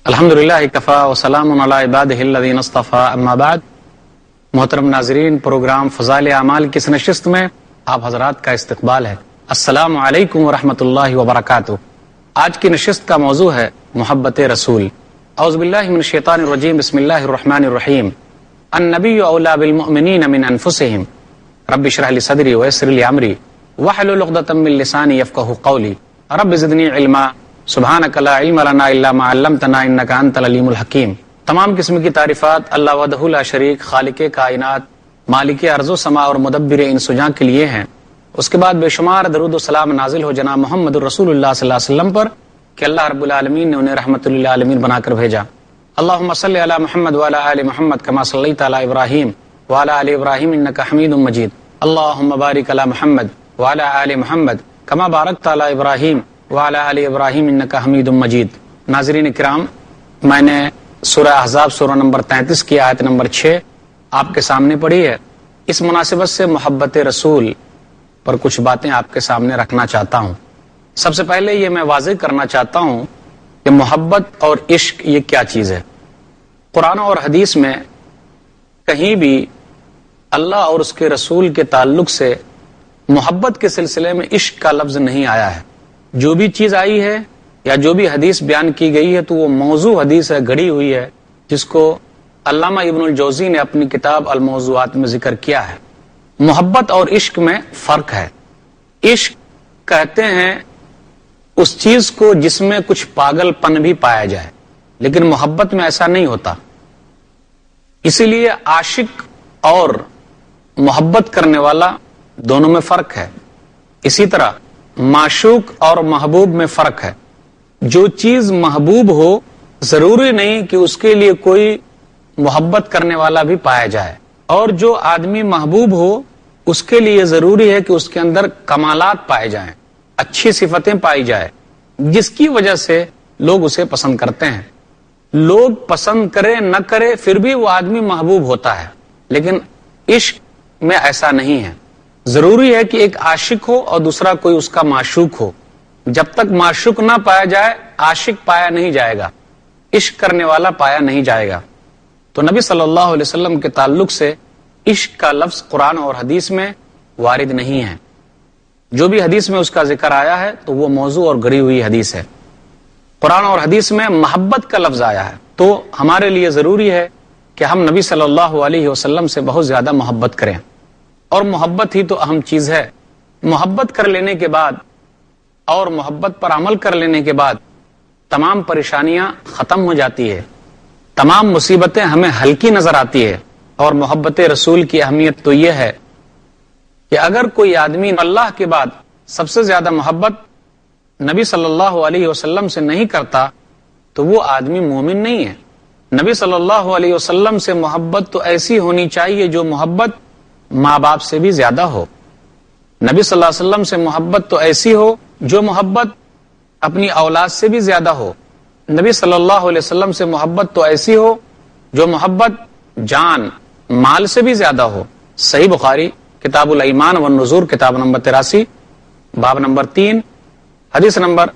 الحمدللہ کفا وسلام علی عبادہ الذین اصطفیٰ اما بعد۔ محترم ناظرین، پروگرام فضائل اعمال کی اس نشست میں آپ حضرات کا استقبال ہے۔ السلام علیکم ورحمۃ اللہ وبرکاتہ۔ آج کی نشست کا موضوع ہے محبت رسول۔ اعوذ باللہ من الشیطان الرجیم، بسم اللہ الرحمن الرحیم۔ النبی اولی بالمؤمنین من انفسہم رب اشرح لی صدری ویسر لی امری واحلل عقدۃ من لسانی یفقہوا قولی رب زدنی علما سبحانک لا علم لنا الا ما علمتنا انک انت العلیم الحکیم۔ تمام قسم کی تعریفات اللہ وحدہ لا شریک، خالق کائنات، مالک ارض و سماء اور مدبر انس و جاں کے لیے ہیں۔ اس کے بعد بے شمار درود و سلام نازل ہو جناب محمد رسول اللہ صلی اللہ علیہ وسلم پر کہ اللہ رب العالمین نے انہیں رحمت للعالمین بنا کر بھیجا۔ اللہم صلی علی محمد وعلی آل محمد کما صلیت علی ابراہیم وعلی آل ابراہیم انک حمید مجید۔ اللہم بارک علی محمد وعلی آل محمد کما بارکت علی ابراہیم وعلی آل ابراہیم انک حمید مجید۔ ناظرین کرام، میں نے سورہ احزاب سورہ نمبر 33 کی آیت نمبر 6 آپ کے سامنے پڑھی ہے۔ اس مناسبت سے محبت رسول پر کچھ باتیں آپ کے سامنے رکھنا چاہتا ہوں۔ سب سے پہلے یہ میں واضح کرنا چاہتا ہوں کہ محبت اور عشق یہ کیا چیز ہے۔ قرآن اور حدیث میں کہیں بھی اللہ اور اس کے رسول کے تعلق سے محبت کے سلسلے میں عشق کا لفظ نہیں آیا ہے۔ جو بھی چیز آئی ہے یا جو بھی حدیث بیان کی گئی ہے تو وہ موضوع حدیث ہے، گھڑی ہوئی ہے، جس کو علامہ ابن الجوزی نے اپنی کتاب الموضوعات میں ذکر کیا ہے۔ محبت اور عشق میں فرق ہے۔ عشق کہتے ہیں اس چیز کو جس میں کچھ پاگل پن بھی پایا جائے، لیکن محبت میں ایسا نہیں ہوتا۔ اسی لیے عاشق اور محبت کرنے والا دونوں میں فرق ہے۔ اسی طرح معشوق اور محبوب میں فرق ہے۔ جو چیز محبوب ہو ضروری نہیں کہ اس کے لیے کوئی محبت کرنے والا بھی پایا جائے، اور جو آدمی محبوب ہو اس کے لیے ضروری ہے کہ اس کے اندر کمالات پائے جائیں، اچھی صفتیں پائی جائیں، جس کی وجہ سے لوگ اسے پسند کرتے ہیں۔ لوگ پسند کرے نہ کرے پھر بھی وہ آدمی محبوب ہوتا ہے، لیکن عشق میں ایسا نہیں ہے۔ ضروری ہے کہ ایک عاشق ہو اور دوسرا کوئی اس کا معشوق ہو۔ جب تک معشوق نہ پایا جائے عاشق پایا نہیں جائے گا، عشق کرنے والا پایا نہیں جائے گا۔ تو نبی صلی اللہ علیہ وسلم کے تعلق سے عشق کا لفظ قرآن اور حدیث میں وارد نہیں ہے۔ جو بھی حدیث میں اس کا ذکر آیا ہے تو وہ موضوع اور گڑھی ہوئی حدیث ہے۔ قرآن اور حدیث میں محبت کا لفظ آیا ہے تو ہمارے لیے ضروری ہے کہ ہم نبی صلی اللہ علیہ وسلم سے بہت زیادہ محبت کریں، اور محبت ہی تو اہم چیز ہے۔ محبت کر لینے کے بعد اور محبت پر عمل کر لینے کے بعد تمام پریشانیاں ختم ہو جاتی ہے، تمام مصیبتیں ہمیں ہلکی نظر آتی ہے۔ اور محبت رسول کی اہمیت تو یہ ہے کہ اگر کوئی آدمی اللہ کے بعد سب سے زیادہ محبت نبی صلی اللہ علیہ وسلم سے نہیں کرتا تو وہ آدمی مومن نہیں ہے۔ نبی صلی اللہ علیہ وسلم سے محبت تو ایسی ہونی چاہیے جو محبت ماں باپ سے بھی زیادہ ہو۔ نبی صلی اللہ علیہ وسلم سے محبت تو ایسی ہو جو محبت اپنی اولاد سے بھی زیادہ ہو۔ نبی صلی اللہ علیہ وسلم سے محبت تو ایسی ہو جو محبت جان مال سے بھی زیادہ ہو۔ صحیح بخاری کتاب الایمان والنذور کتاب نمبر 83 باب نمبر 3 حدیث نمبر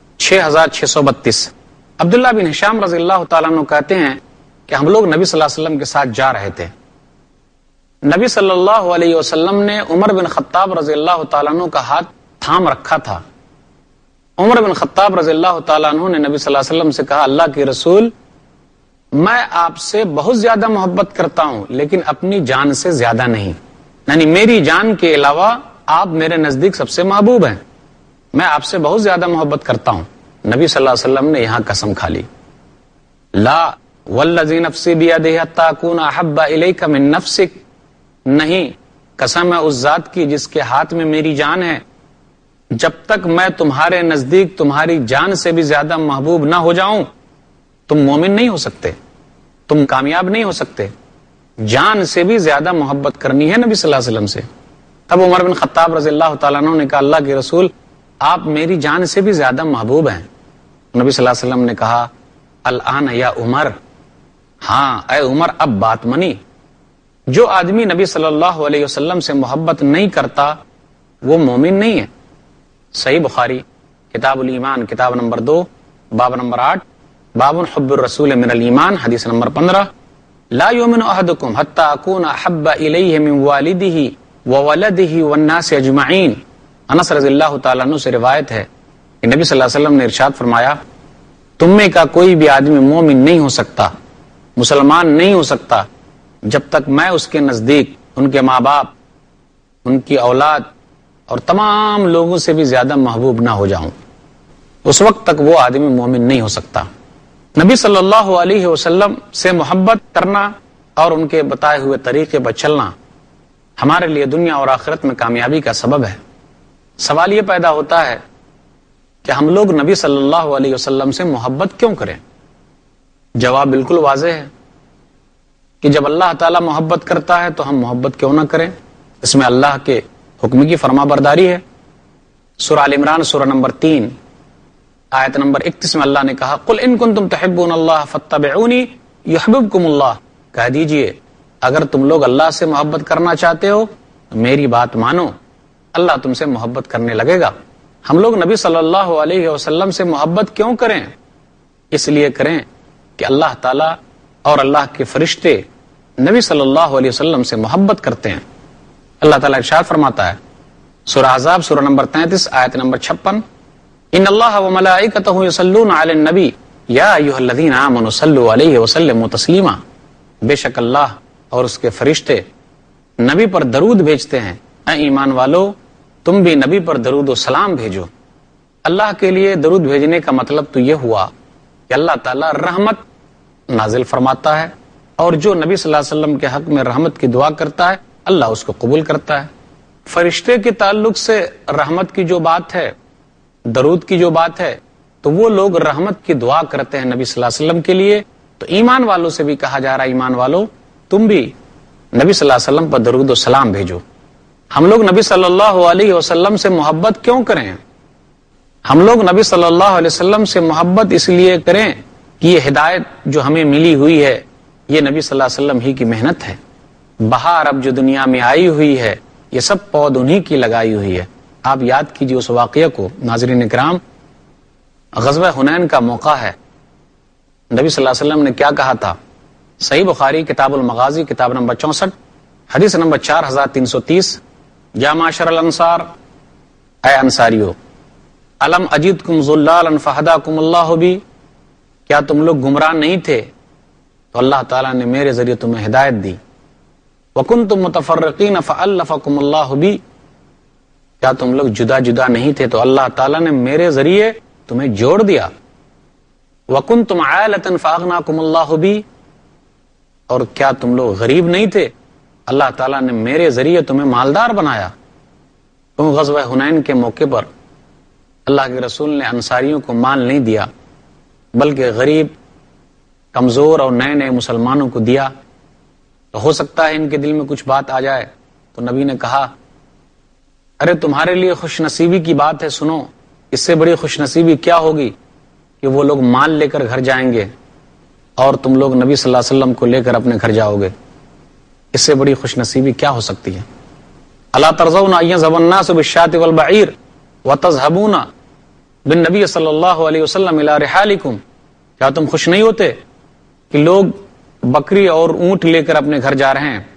6632۔ عبداللہ بن ہشام رضی اللہ تعالیٰ عنہ کہتے ہیں کہ ہم لوگ نبی صلی اللہ علیہ وسلم کے ساتھ جا رہے تھے۔ نبی صلی اللہ علیہ وسلم نے عمر بن خطاب رضی اللہ تعالیٰ عنہ کا ہاتھ تھام رکھا تھا۔ عمر بن خطاب رضی اللہ تعالیٰ عنہ نے نبی صلی اللہ علیہ وسلم سے کہا، اللہ کے رسول، میں آپ سے بہت زیادہ محبت کرتا ہوں لیکن اپنی جان سے زیادہ نہیں، یعنی میری جان کے علاوہ آپ میرے نزدیک سب سے محبوب ہیں، میں آپ سے بہت زیادہ محبت کرتا ہوں۔ نبی صلی اللہ علیہ وسلم نے یہاں قسم کھا لی، لا والذی نفسی بیدہ حتی اکون احب الیک من نفسک، نہیں، قسم ہے اس ذات کی جس کے ہاتھ میں میری جان ہے، جب تک میں تمہارے نزدیک تمہاری جان سے بھی زیادہ محبوب نہ ہو جاؤں تم مومن نہیں ہو سکتے، تم کامیاب نہیں ہو سکتے۔ جان سے بھی زیادہ محبت کرنی ہے نبی صلی اللہ علیہ وسلم سے۔ تب عمر بن خطاب رضی اللہ تعالیٰ عنہ نے کہا، اللہ کے رسول، آپ میری جان سے بھی زیادہ محبوب ہیں۔ نبی صلی اللہ علیہ وسلم نے کہا، الآن یا عمر، ہاں اے عمر اب بات منی۔ جو آدمی نبی صلی اللہ علیہ وسلم سے محبت نہیں کرتا وہ مومن نہیں ہے۔ صحیح بخاری کتاب الایمان کتاب نمبر 2 باب نمبر 8 باب حب الرسول من الایمان، حدیث نمبر 15، لا یؤمن احدکم حتی اکون احب الیہ من والدہ وولدہ والناس اجمعین۔ انس رضی اللہ تعالیٰ عنہ سے روایت ہے کہ نبی صلی اللہ علیہ وسلم نے ارشاد فرمایا، تم میں کا کوئی بھی آدمی مومن نہیں ہو سکتا، مسلمان نہیں ہو سکتا، جب تک میں اس کے نزدیک ان کے ماں باپ، ان کی اولاد اور تمام لوگوں سے بھی زیادہ محبوب نہ ہو جاؤں، اس وقت تک وہ آدمی مومن نہیں ہو سکتا۔ نبی صلی اللہ علیہ وسلم سے محبت کرنا اور ان کے بتائے ہوئے طریقے پر چلنا ہمارے لیے دنیا اور آخرت میں کامیابی کا سبب ہے۔ سوال یہ پیدا ہوتا ہے کہ ہم لوگ نبی صلی اللہ علیہ وسلم سے محبت کیوں کریں؟ جواب بالکل واضح ہے کہ جب اللہ تعالیٰ محبت کرتا ہے تو ہم محبت کیوں نہ کریں؟ اس میں اللہ کے حکم کی فرما برداری ہے۔ سورہ آل عمران سورہ نمبر 3 آیت نمبر 31 میں اللہ نے کہا، قل ان کنتم تحبون اللہ فاتبعونی یحببکم اللہ، کہہ دیجئے اگر تم لوگ اللہ سے محبت کرنا چاہتے ہو تو میری بات مانو، اللہ تم سے محبت کرنے لگے گا۔ ہم لوگ نبی صلی اللہ علیہ وسلم سے محبت کیوں کریں؟ اس لیے کریں کہ اللہ تعالیٰ اور اللہ کے فرشتے نبی صلی اللہ علیہ وسلم سے محبت کرتے ہیں۔ اللہ تعالیٰ ارشاد فرماتا ہے سورہ احزاب سورہ نمبر 33 آیت نمبر 56، ان اللہ وملائکتہ یصلون علی النبی یا ایھا الذین آمنوا صلوا علیہ وسلموا تسلیما، بے شک اللہ اور اس کے فرشتے نبی پر درود بھیجتے ہیں، اے ایمان والو تم بھی نبی پر درود و سلام بھیجو۔ اللہ کے لیے درود بھیجنے کا مطلب تو یہ ہوا کہ اللہ تعالیٰ رحمت نازل فرماتا ہے، اور جو نبی صلی اللہ علیہ وسلم کے حق میں رحمت کی دعا کرتا ہے اللہ اس کو قبول کرتا ہے۔ فرشتے کے تعلق سے رحمت کی جو بات ہے، درود کی جو بات ہے، تو وہ لوگ رحمت کی دعا کرتے ہیں نبی صلی اللہ علیہ وسلم کے لیے، تو ایمان والوں سے بھی کہا جا رہا ہے ایمان والو تم بھی نبی صلی اللہ علیہ وسلم پر درود و سلام بھیجو۔ ہم لوگ نبی صلی اللہ علیہ وسلم سے محبت کیوں کریں؟ ہم لوگ نبی صلی اللہ علیہ وسلم سے محبت اس لیے کریں کہ یہ ہدایت جو ہمیں ملی ہوئی ہے یہ نبی صلی اللہ علیہ وسلم ہی کی محنت ہے۔ بہار اب جو دنیا میں آئی ہوئی ہے یہ سب پود انہی کی لگائی ہوئی ہے۔ آپ یاد کیجئے اس واقعہ کو۔ ناظرین کرام، غزوہ حنین کا موقع ہے، نبی صلی اللہ علیہ وسلم نے کیا کہا تھا؟ صحیح بخاری کتاب المغازی کتاب نمبر 64 حدیث نمبر 4330، یا معاشر الانصار، اے انصاریو، الم اجدکم ضلالا فہداکم اللہ بی، کیا تم لوگ گمراہ نہیں تھے تو اللہ تعالیٰ نے میرے ذریعے تمہیں ہدایت دی۔ وکنتم متفرقین فالفکم اللہ بی، کیا تم لوگ جدا جدا نہیں تھے تو اللہ تعالیٰ نے میرے ذریعے تمہیں جوڑ دیا۔ وکنتم عالۃ فاغناکم اللہ بی، اور کیا تم لوگ غریب نہیں تھے اللہ تعالیٰ نے میرے ذریعے تمہیں مالدار بنایا۔ تو غزوہ حنین کے موقع پر اللہ کے رسول نے انصاریوں کو مال نہیں دیا بلکہ غریب، کمزور اور نئے نئے مسلمانوں کو دیا۔ تو ہو سکتا ہے ان کے دل میں کچھ بات آ جائے، تو نبی نے کہا ارے تمہارے لیے خوش نصیبی کی بات ہے، سنو، اس سے بڑی خوش نصیبی کیا ہوگی کہ وہ لوگ مال لے کر گھر جائیں گے اور تم لوگ نبی صلی اللہ علیہ وسلم کو لے کر اپنے گھر جاؤ گے۔ اس سے بڑی خوش نصیبی کیا ہو سکتی ہے؟ الا ترضون ان یذهب الناس بالشاة والبعیر وتذهبون بالنبی صلی اللہ علیہ وسلم الى رحالکم، کیا تم خوش نہیں ہوتے کہ لوگ بکری اور اونٹ لے کر اپنے گھر جا رہے ہیں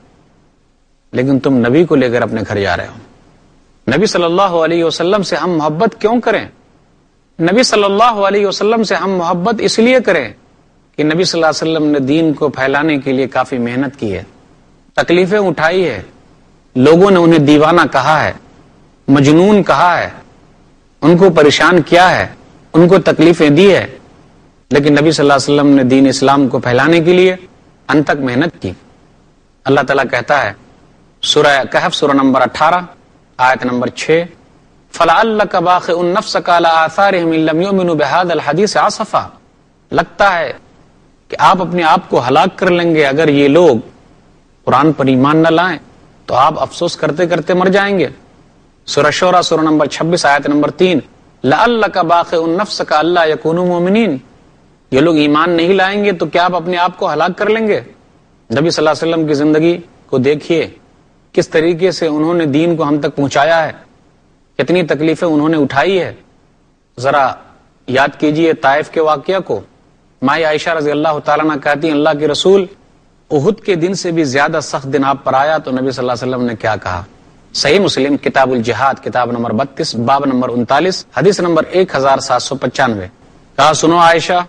لیکن تم نبی کو لے کر اپنے گھر جا رہے ہو؟ نبی صلی اللہ علیہ وسلم سے ہم محبت کیوں کریں؟ نبی صلی اللہ علیہ وسلم سے ہم محبت اس لیے کریں کہ نبی صلی اللہ علیہ وسلم نے دین کو پھیلانے کے لیے کافی محنت کی ہے، تکلیفیں اٹھائی ہے، لوگوں نے انہیں دیوانہ کہا ہے، مجنون کہا ہے، ان کو پریشان کیا ہے، ان کو تکلیفیں دی ہے، لیکن نبی صلی اللہ علیہ وسلم نے دین اسلام کو پھیلانے کے لیے انت تک محنت کی۔ اللہ تعالیٰ کہتا ہے سورہ کہف سورہ نمبر 18 آیت نمبر 6، فَلَعَلَّكَ بَاخِعٌ نَفْسَكَ عَلَىٰ آثَارِهِمْ إِن لَّمْ يُؤْمِنُوا بِهَٰذَا الْحَدِيثِ آسَفًا، لگتا ہے کہ آپ اپنے آپ کو ہلاک کر لیں گے اگر یہ لوگ قرآن پر ایمان نہ لائیں تو آپ افسوس کرتے کرتے مر جائیں گے۔ سورہ شورى سورہ نمبر 26 آیت نمبر 3، لَعَلَّكَ بَاخِعٌ نَفْسَكَ أَلَّا يَكُونُوا مُؤْمِنِينَ، یہ لوگ ایمان نہیں لائیں گے تو کیا آپ اپنے آپ کو ہلاک کر لیں گے؟ نبی صلی اللہ علیہ وسلم کی زندگی کو دیکھیے، کس طریقے سے انہوں نے دین کو ہم تک پہنچایا ہے، کتنی تکلیفیں انہوں نے اٹھائی ہے۔ ذرا یاد کیجئے طائف کے واقعہ کو، مائی عائشہ رضی اللہ تعالیٰ عنہ کہتی ہیں اللہ کے رسول احد کے دن سے بھی زیادہ سخت دن آپ پر آیا تو نبی صلی اللہ علیہ وسلم نے کیا کہا؟ صحیح مسلم کتاب الجہاد کتاب نمبر 32 باب نمبر 39 حدیث نمبر 1795 کہا سنو عائشہ،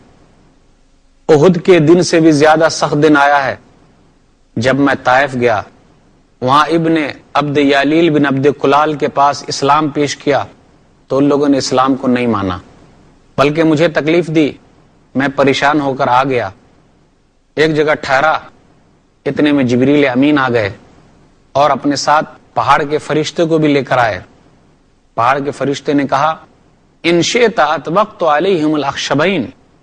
احد کے دن سے بھی زیادہ سخت دن آیا ہے جب میں طائف گیا، وہاں ابن عبد یالیل بن عبد کلال کے پاس اسلام پیش کیا تو ان لوگوں نے اسلام کو نہیں مانا بلکہ مجھے تکلیف دی، میں پریشان ہو کر آ گیا، ایک جگہ ٹھہرا، اتنے میں جبریل امین آ گئے اور اپنے ساتھ پہاڑ کے فرشتے کو بھی لے کر آئے۔ پہاڑ کے فرشتے نے کہا ان شئت اطبقت علیہم الاخشبین،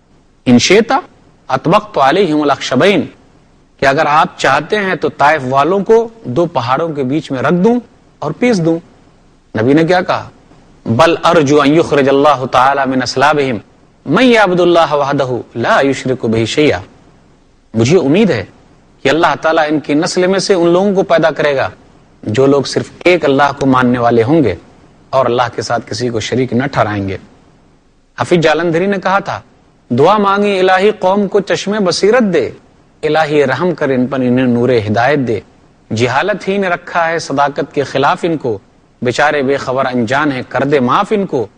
ان شئت اطبقت علیہم الاخشبین، کہ اگر آپ چاہتے ہیں تو طائف والوں کو 2 پہاڑوں کے بیچ میں رکھ دوں اور پیس دوں۔ نبی نے کیا کہا؟ بل ارجو ان یخرج اللہ تعالی من اصلابہم من یعبد اللہ وحدہ لا یشرک بہ شیئا، مجھے امید ہے کہ اللہ تعالیٰ ان کی نسل میں سے ان لوگوں کو پیدا کرے گا جو لوگ صرف ایک اللہ کو ماننے والے ہوں گے اور اللہ کے ساتھ کسی کو شریک نہ ٹھہرائیں گے۔ حفیظ جالندھری نے کہا تھا دعا مانگی الہی قوم کو چشمے بصیرت دے، الہی رحم کر ان پر انہیں نور ہدایت دے، جہالت ہی نے رکھا ہے صداقت کے خلاف ان کو، بیچارے بے خبر انجان ہیں کر دے معاف ان کو،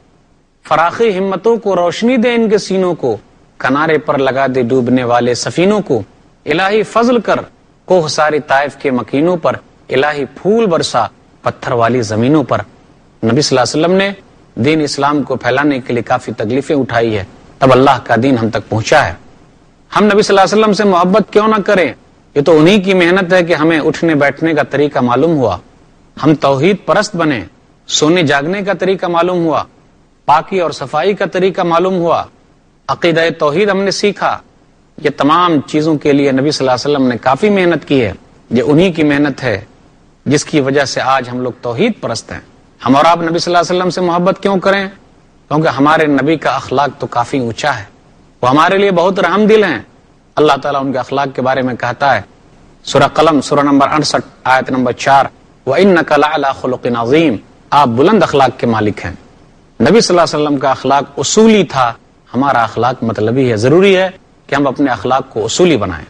فراخی ہمتوں کو روشنی دے ان کے سینوں کو، کنارے پر لگا دے ڈوبنے والے سفینوں کو، الہی فضل کر کوہ ساری طائف کے مکینوں پر، الہی پھول برسا پتھر والی زمینوں پر۔ نبی صلی اللہ علیہ وسلم نے دین اسلام کو پھیلانے کے لیے کافی تکلیفیں اٹھائی ہے، تب اللہ کا دین ہم تک پہنچا ہے۔ ہم نبی صلی اللہ علیہ وسلم سے محبت کیوں نہ کریں؟ یہ تو انہی کی محنت ہے کہ ہمیں اٹھنے بیٹھنے کا طریقہ معلوم ہوا، ہم توحید پرست بنے، سونے جاگنے کا طریقہ معلوم ہوا، پاکی اور صفائی کا طریقہ معلوم ہوا، عقیدہ توحید ہم نے سیکھا۔ یہ تمام چیزوں کے لیے نبی صلی اللہ علیہ وسلم نے کافی محنت کی ہے، یہ انہی کی محنت ہے جس کی وجہ سے آج ہم لوگ توحید پرست ہیں۔ ہم اور آپ نبی صلی اللہ علیہ وسلم سے محبت کیوں کریں؟ کیونکہ ہمارے نبی کا اخلاق تو کافی اونچا ہے، وہ ہمارے لیے بہت رحم دل ہیں۔ اللہ تعالیٰ ان کے اخلاق کے بارے میں کہتا ہے سورہ قلم سورہ نمبر 68 آیت نمبر 4 وَإِنَّكَ لَعَلَىٰ خُلُقٍ عَظِيمٍ، آپ بلند اخلاق کے مالک ہیں۔ نبی صلی اللہ علیہ وسلم کا اخلاق اصولی تھا، ہمارا اخلاق مطلبی ہے۔ ضروری ہے کہ ہم اپنے اخلاق کو اصولی بنائیں،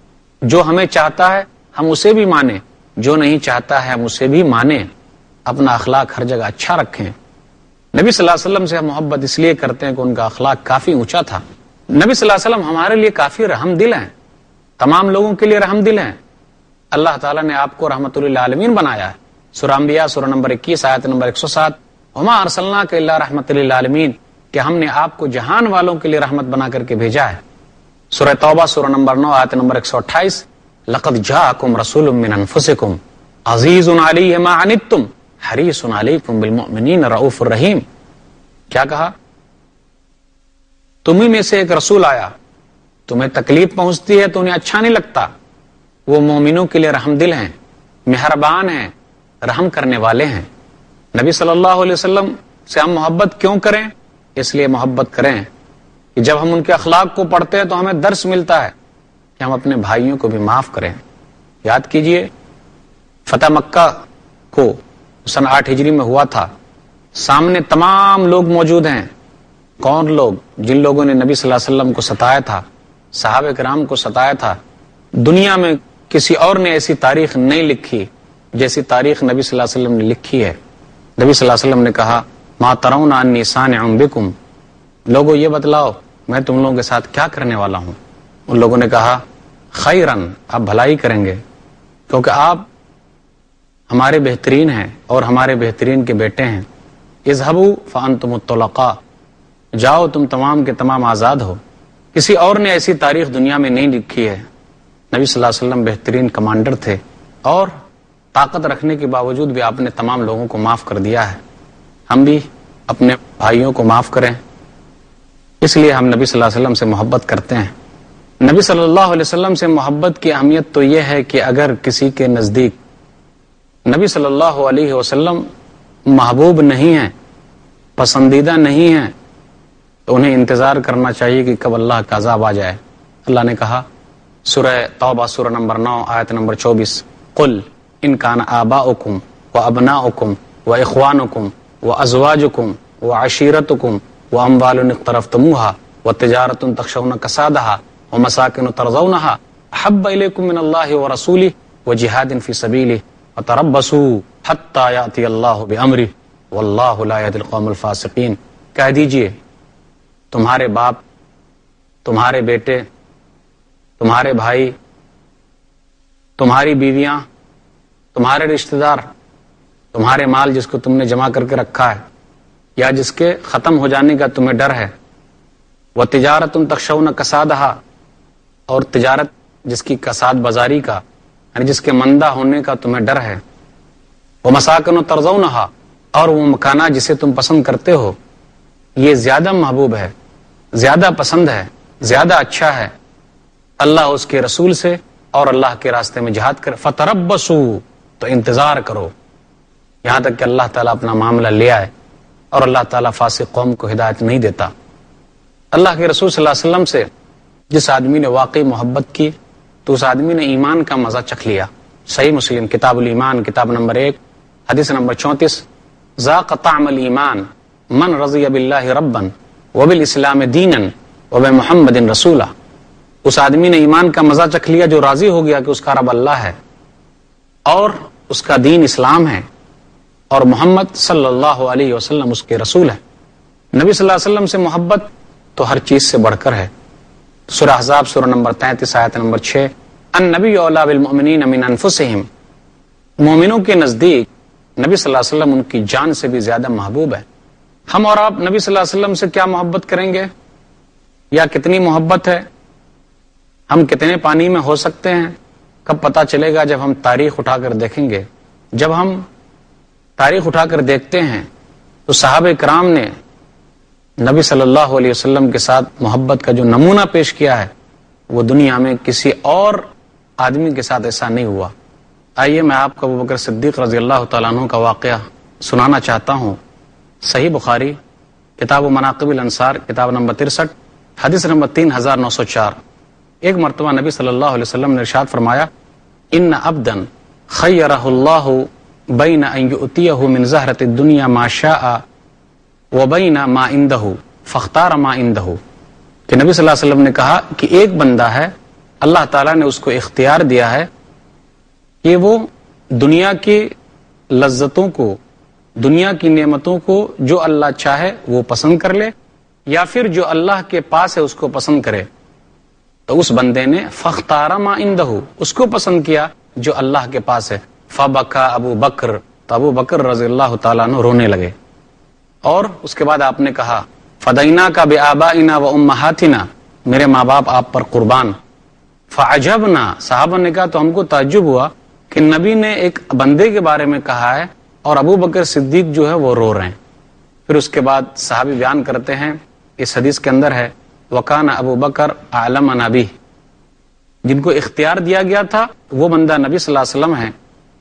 جو ہمیں چاہتا ہے ہم اسے بھی مانیں، جو نہیں چاہتا ہے ہم اسے بھی مانیں، اپنا اخلاق ہر جگہ اچھا رکھیں۔ نبی صلی اللہ علیہ وسلم سے ہم محبت اس لیے کرتے ہیں کہ ان کا اخلاق کافی اونچا تھا۔ نبی صلی اللہ علیہ وسلم ہمارے لیے کافی رحم دل ہیں، تمام لوگوں کے لیے رحم دل ہیں۔ اللہ تعالیٰ نے آپ کو رحمت للعالمین بنایا ہے۔ سورہ انبیاء سورہ نمبر 21 آیت نمبر 107 وما ارسلناک الا رحمت للعالمین، کہ ہم نے آپ کو جہان والوں کے لیے رحمت بنا کر کے بھیجا ہے۔ سورہ توبہ سورہ نمبر 9 آیت نمبر 128 لقد جاءکم رسول من انفسکم عزیز علیہ ما عنتم حریص علیکم بالمؤمنین رؤوف الرحیم۔ کیا کہا؟ تمہیں میں سے ایک رسول آیا، تمہیں تکلیف پہنچتی ہے تو انہیں اچھا نہیں لگتا، وہ مومنوں کے لیے رحم دل ہیں، مہربان ہیں، رحم کرنے والے ہیں۔ نبی صلی اللہ علیہ وسلم سے ہم محبت کیوں کریں؟ اس لیے محبت کریں کہ جب ہم ان کے اخلاق کو پڑھتے ہیں تو ہمیں درس ملتا ہے کہ ہم اپنے بھائیوں کو بھی معاف کریں۔ یاد کیجئے فتح مکہ کو سن 8 ہجری میں ہوا تھا، سامنے تمام لوگ موجود ہیں۔ کون لوگ؟ جن لوگوں نے نبی صلی اللہ علیہ وسلم کو ستایا تھا، صحابہ کرام کو ستایا تھا۔ دنیا میں کسی اور نے ایسی تاریخ نہیں لکھی جیسی تاریخ نبی صلی اللہ علیہ وسلم نے لکھی ہے۔ نبی صلی اللہ علیہ وسلم نے کہا ما ترون انی صانع بکم، لوگوں یہ بتلاؤ میں تم لوگوں کے ساتھ کیا کرنے والا ہوں۔ ان لوگوں نے کہا خیرن، آپ بھلائی کریں گے، کیونکہ آپ ہمارے بہترین ہیں اور ہمارے بہترین کے بیٹے ہیں۔ اذهبوا فانتم الطلقاء، جاؤ تم تمام کے تمام آزاد ہو۔ کسی اور نے ایسی تاریخ دنیا میں نہیں لکھی ہے۔ نبی صلی اللہ علیہ وسلم بہترین کمانڈر تھے اور طاقت رکھنے کے باوجود بھی آپ نے تمام لوگوں کو معاف کر دیا ہے۔ ہم بھی اپنے بھائیوں کو معاف کریں، اس لیے ہم نبی صلی اللہ علیہ وسلم سے محبت کرتے ہیں۔ نبی صلی اللہ علیہ وسلم سے محبت کی اہمیت تو یہ ہے کہ اگر کسی کے نزدیک نبی صلی اللہ علیہ وسلم محبوب نہیں ہیں، پسندیدہ نہیں ہیں، تو انہیں انتظار کرنا چاہیے کہ کب اللہ کا عذاب آ جائے۔ اللہ نے کہا سورہ توبہ سورہ نمبر 9 آیت نمبر 24 قل ان کان آباؤکم وابناؤکم واخوانکم وازواجکم وعشیرتکم واموال اقترفتموها وتجارۃ تخشون کسادھا ومساکن ترضونہا احب الیکم من اللہ ورسولہ وجہاد فی سبیلہ وتربصوا حتی یأتی اللہ بامرہ واللہ لا یہدی القوم الفاسقین۔ کہہ دیجئے تمہارے باپ، تمہارے بیٹے، تمہارے بھائی، تمہاری بیویاں، تمہارے رشتہ دار، تمہارے مال جس کو تم نے جمع کر کے رکھا ہے یا جس کے ختم ہو جانے کا تمہیں ڈر ہے، وہ تجارت تخشون کسادہا، اور تجارت جس کی کساد بازاری کا یعنی جس کے مندہ ہونے کا تمہیں ڈر ہے، وہ مساکن ترضونہا، اور وہ مکانہ جسے تم پسند کرتے ہو، یہ زیادہ محبوب ہے، زیادہ پسند ہے، زیادہ اچھا ہے اللہ اس کے رسول سے اور اللہ کے راستے میں جہاد کرے۔ فتربصوا، تو انتظار کرو یہاں تک کہ اللہ تعالیٰ اپنا معاملہ لے آئے، اور اللہ تعالیٰ فاسق قوم کو ہدایت نہیں دیتا۔ اللہ کے رسول صلی اللہ علیہ وسلم سے جس آدمی نے واقعی محبت کی تو اس آدمی نے ایمان کا مزہ چکھ لیا۔ صحیح مسلم کتاب الایمان کتاب نمبر 1 حدیث نمبر 34، ذاق طعم الایمان من رضی باللہ ربا وبالاسلام دینا وبمحمد رسولا۔ اس آدمی نے ایمان کا مزہ چکھ لیا جو راضی ہو گیا کہ اس کا رب اللہ ہے اور اس کا دین اسلام ہے اور محمد صلی اللہ علیہ وسلم اس کے رسول ہے۔ نبی صلی اللہ علیہ وسلم سے محبت تو ہر چیز سے بڑھ کر ہے۔ سورہ احزاب سورہ نمبر 33 آیت نمبر 6، النبی اولی بالمؤمنین من انفسہم، مومنوں کے نزدیک نبی صلی اللہ علیہ وسلم ان کی جان سے بھی زیادہ محبوب ہے۔ ہم اور آپ نبی صلی اللہ علیہ وسلم سے کیا محبت کریں گے، یا کتنی محبت ہے، ہم کتنے پانی میں ہو سکتے ہیں، کب پتہ چلے گا؟ جب ہم تاریخ اٹھا کر دیکھیں گے۔ جب ہم تاریخ اٹھا کر دیکھتے ہیں تو صحابہ کرام نے نبی صلی اللہ علیہ وسلم کے ساتھ محبت کا جو نمونہ پیش کیا ہے وہ دنیا میں کسی اور آدمی کے ساتھ ایسا نہیں ہوا۔ آئیے میں آپ کو ابوبکر صدیق رضی اللہ تعالیٰ عنہ کا واقعہ سنانا چاہتا ہوں۔ صحیح بخاری کتاب مناقب الانصار کتاب نمبر 63 حدیث نمبر 3904، ایک مرتبہ نبی صلی اللہ علیہ وسلم نے ارشاد فرمایا، ان عبدا خیرہ اللہ بین ان یؤتیہ من زہرۃ الدنیا ما شاء وبین ما عندہ فاختار ما عندہ، کہ نبی صلی اللہ علیہ وسلم نے کہا کہ ایک بندہ ہے اللہ تعالیٰ نے اس کو اختیار دیا ہے کہ وہ دنیا کی لذتوں کو، دنیا کی نعمتوں کو جو اللہ چاہے وہ پسند کر لے، یا پھر جو اللہ کے پاس ہے اس کو پسند کرے۔ تو اس بندے نے فاختار ما عندہ، اس کو پسند کیا جو اللہ کے پاس ہے۔ فبکا ابو بکر، تو ابو بکر رضی اللہ تعالیٰ عنہ رونے لگے، اور اس کے بعد آپ نے کہا، فدیناک بآبائنا وامہاتنا، میرے ماں باپ آپ پر قربان۔ فعجبنا، صحابہ نے کہا تو ہم کو تعجب ہوا کہ نبی نے ایک بندے کے بارے میں کہا ہے اور ابو بکر صدیق جو ہے وہ رو رہے ہیں۔ پھر اس کے بعد صحابی بیان کرتے ہیں، اس حدیث کے اندر ہے، وکان ابو بکر اعلمنا بہ، جن کو اختیار دیا گیا تھا وہ بندہ نبی صلی اللہ علیہ وسلم ہے،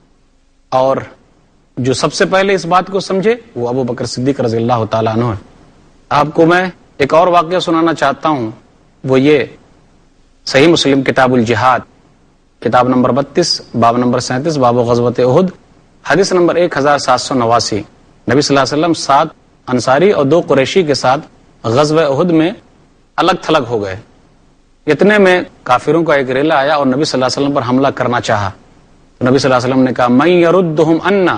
اور جو سب سے پہلے اس بات کو سمجھے وہ ابو بکر صدیق رضی اللہ تعالیٰ عنہ ہے۔ آپ کو میں ایک اور واقعہ سنانا چاہتا ہوں، وہ یہ صحیح مسلم کتاب الجہاد کتاب نمبر 32 باب نمبر 37 باب غزوۃ احد حدیث نمبر 1789، نبی صلی اللہ علیہ وسلم 7 انصاری اور 2 قریشی کے ساتھ غزوہ احد میں الگ تھلگ ہو گئے۔ اتنے میں کافروں کا ایک ریلا آیا اور نبی صلی اللہ علیہ وسلم پر حملہ کرنا چاہا، تو نبی صلی اللہ علیہ وسلم نے کہا، من یردہم عنا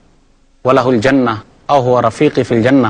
ولہ الجنہ او هو رفیقی فی الجنہ،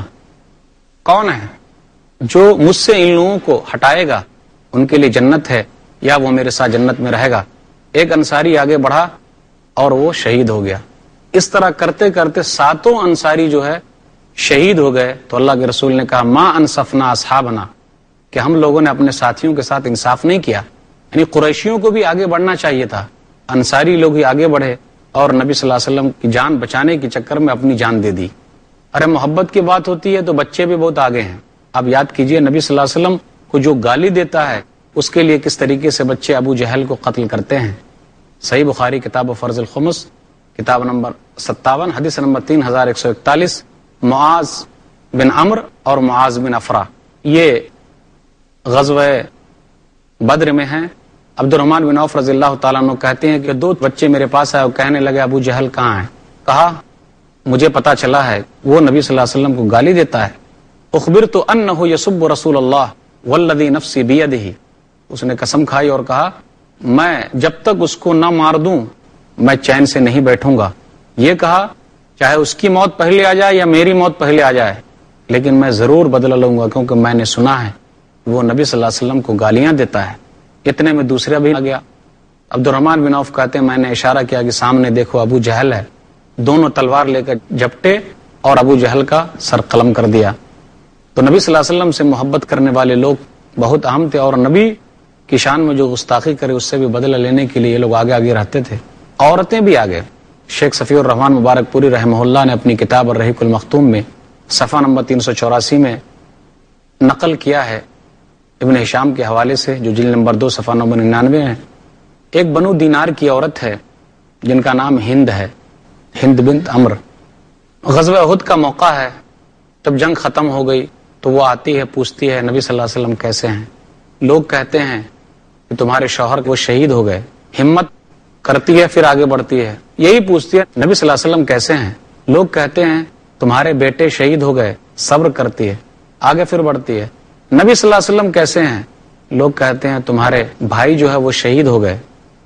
کون ہے جو مجھ سے ان لوگوں کو ہٹائے گا، ان کے لیے جنت ہے یا وہ میرے ساتھ جنت میں رہے گا۔ ایک انصاری آگے بڑھا اور وہ شہید ہو گیا۔ اس طرح کرتے کرتے 7 انصاری جو ہے شہید ہو گئے۔ تو اللہ کے رسول نے کہا، ما انصفنا اصحابنا، کہ ہم لوگوں نے اپنے ساتھیوں کے ساتھ انصاف نہیں کیا، یعنی قریشیوں کو بھی آگے بڑھنا چاہیے تھا، انصاری لوگ ہی آگے بڑھے اور نبی صلی اللہ علیہ وسلم کی جان بچانے کے چکر میں اپنی جان دے دی۔ ارے محبت کی بات ہوتی ہے تو بچے بھی بہت آگے ہیں۔ اب یاد کیجئے نبی صلی اللہ علیہ وسلم کو جو گالی دیتا ہے اس کے لیے کس طریقے سے بچے ابو جہل کو قتل کرتے ہیں۔ صحیح بخاری کتاب فرض الخمس کتاب نمبر 57 حدیث نمبر 3141، معاذ بن عمرو اور معاذ بن افرا، یہ غزوہ بدر میں ہیں۔ عبد الرحمن بن عوف رضی اللہ تعالیٰ عنہ کہتے ہیں کہ 2 بچے میرے پاس آئے اور کہنے لگے، ابو جہل کہاں ہے؟ کہا، مجھے پتا چلا ہے وہ نبی صلی اللہ علیہ وسلم کو گالی دیتا ہے۔ اخبرت انہ یسب رسول اللہ والذی نفسی بیدہ، اس نے قسم کھائی اور کہا میں جب تک اس کو نہ مار دوں میں چین سے نہیں بیٹھوں گا. یہ کہا چاہے اس کی موت پہلے آ جائے یا میری موت پہلے آ جائے، لیکن میں ضرور بدلہ لوں گا، کیونکہ میں نے سنا ہے وہ نبی صلی اللہ علیہ وسلم کو گالیاں دیتا ہے. اتنے میں دوسرا بھی آ گیا. عبد الرحمن بن عوف کہتے ہیں میں نے اشارہ کیا کہ سامنے دیکھو ابو جہل ہے، دونوں تلوار لے کر جھپٹے اور ابو جہل کا سر قلم کر دیا. تو نبی صلی اللہ علیہ وسلم سے محبت کرنے والے لوگ بہت اہم تھے، اور نبی کی شان میں جو گستاخی کرے اس سے بھی بدلہ لینے کے لیے یہ لوگ آگے آگے رہتے تھے. عورتیں بھی آگے. شیخ صفی الرحمان مبارک پوری رحمہ اللہ نے اپنی کتاب الرحیق المختوم میں صفحہ نمبر 384 میں نقل کیا ہے ابن ہشام کے حوالے سے، جو جلد نمبر 2 صفحہ نمبر 99 ہے. ایک بنو دینار کی عورت ہے جن کا نام ہند ہے، ہند بنت عمر. غزوہ احد کا موقع ہے، جب جنگ ختم ہو گئی تو وہ آتی ہے، پوچھتی ہے نبی صلی اللہ علیہ وسلم کیسے ہیں. لوگ کہتے ہیں کہ تمہارے شوہر وہ شہید ہو گئے. ہمت کرتی ہے، پھر آگے بڑھتی ہے، یہی پوچھتی ہے نبی صلی اللہ علیہ وسلم کیسے ہیں. لوگ کہتے ہیں تمہارے بیٹے شہید ہو گئے. صبر کرتی ہے، آگے پھر بڑھتی ہے، نبی صلی اللہ علیہ وسلم کیسے ہیں. لوگ کہتے ہیں تمہارے بھائی جو ہے وہ شہید ہو گئے،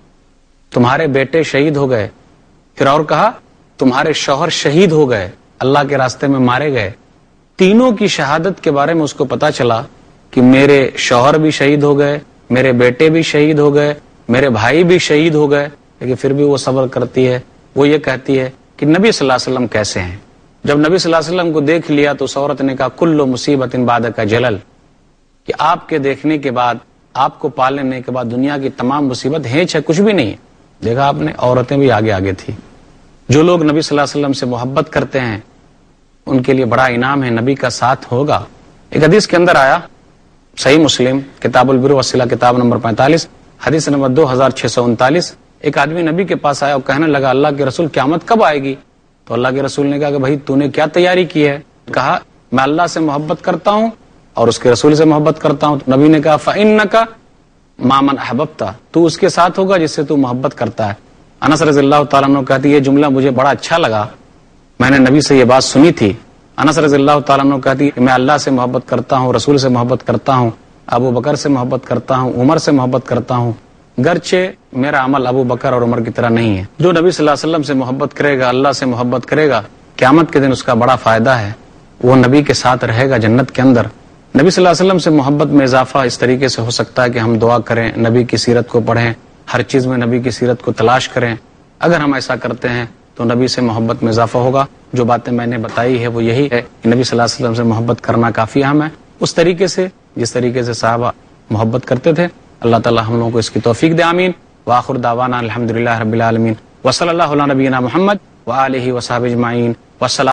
تمہارے بیٹے شہید ہو گئے. پھر اور کہا تمہارے شوہر شہید ہو گئے، اللہ کے راستے میں مارے گئے. تینوں کی شہادت کے بارے میں اس کو پتا چلا کہ میرے شوہر بھی شہید ہو گئے، میرے بیٹے بھی شہید ہو گئے، میرے بھائی بھی شہید ہو گئے، لیکن پھر بھی وہ صبر کرتی ہے. وہ یہ کہتی ہے کہ نبی صلی اللہ علیہ وسلم کیسے ہیں. جب نبی صلی اللہ علیہ وسلم کو دیکھ لیا تو اس عورت نے کہا کل مصیبت بعدک جلل، کہ آپ کے دیکھنے کے بعد، آپ کو پال لینے کے بعد دنیا کی تمام مصیبت ہینچ ہے، کچھ بھی نہیں ہے. دیکھا آپ نے، عورتیں بھی آگے آگے تھی. جو لوگ نبی صلی اللہ علیہ وسلم سے محبت کرتے ہیں ان کے لیے بڑا انعام ہے، نبی کا ساتھ ہوگا. ایک حدیث کے اندر آیا، صحیح مسلم کتاب البر والصلہ کتاب نمبر 45 حدیث نمبر 2639، ایک آدمی نبی کے پاس آیا اور کہنے لگا اللہ کے رسول قیامت کب آئے گی. تو اللہ کے رسول نے کہا کہ بھائی تو نے کیا تیاری کی ہے. کہا میں اللہ سے محبت کرتا ہوں اور اس کے رسول سے محبت کرتا ہوں. نبی نے کہا فإنک مع من احببت، تو اس کے ساتھ ہوگا جس سے تو محبت کرتا ہے. انس رضی اللہ تعالیٰ عنہ کہتی ہے یہ جملہ مجھے بڑا اچھا لگا، میں نے نبی سے یہ بات سنی تھی. انس رضی اللہ تعالیٰ عنہ کہتی ہے میں اللہ سے محبت کرتا ہوں، رسول سے محبت کرتا ہوں، ابو بکر سے محبت کرتا ہوں، عمر سے محبت کرتا ہوں، گرچہ میرا عمل ابو بکر اور عمر کی طرح نہیں ہے. جو نبی صلی اللہ علیہ وسلم سے محبت کرے گا، اللہ سے محبت کرے گا، قیامت کے دن اس کا بڑا فائدہ ہے، وہ نبی کے ساتھ رہے گا جنت کے اندر. نبی صلی اللہ علیہ وسلم سے محبت میں اضافہ اس طریقے سے ہو سکتا ہے کہ ہم دعا کریں، نبی کی سیرت کو پڑھیں، ہر چیز میں نبی کی سیرت کو تلاش کریں. اگر ہم ایسا کرتے ہیں تو نبی سے محبت میں اضافہ ہوگا. جو باتیں میں نے بتائی ہے وہ یہی ہے کہ نبی صلی اللہ علیہ وسلم سے محبت کرنا کافی اہم ہے، اس طریقے سے جس طریقے سے صحابہ محبت کرتے تھے. اللہ تعالی ہم لوگوں کو اس کی توفیق دے. آمین. وآخر دعوانا الحمدللہ رب العالمین، وصلی اللہ علی نبینا محمد وآلہ وصحبہ اجمعین. والسلام